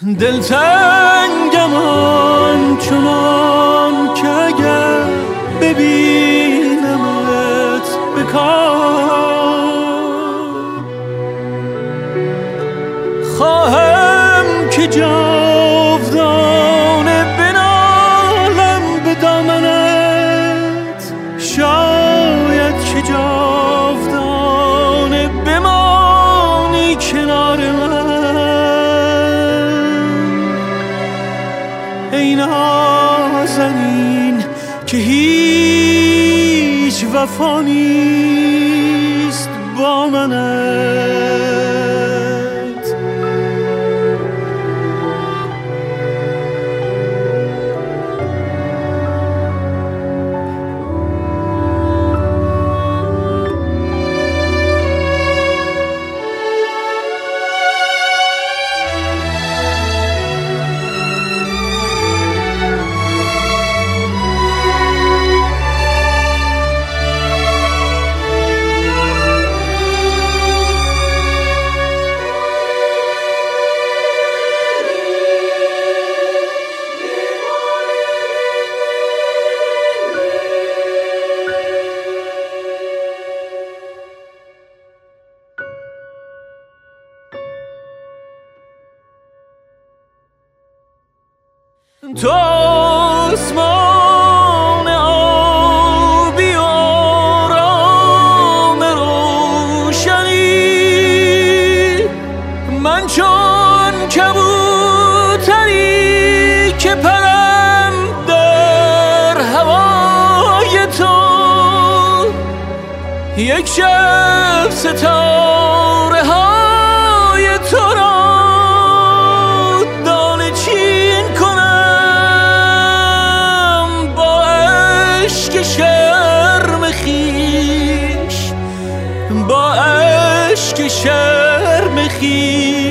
دلتنگم آنچنان که اگر ببینمت بکار خواهم که جاودانه بنالم به دامنت شاید که جاودانه بمانی کنار من ای نازنین که هیچ وفا نیست با منت تو آسمان آبی و آرام روشنی من چون کبوتری که پرم در هوای تو یک شب ستاره های تو را دانه چین کنم با عشق شرم خویش با عشق شرم خویش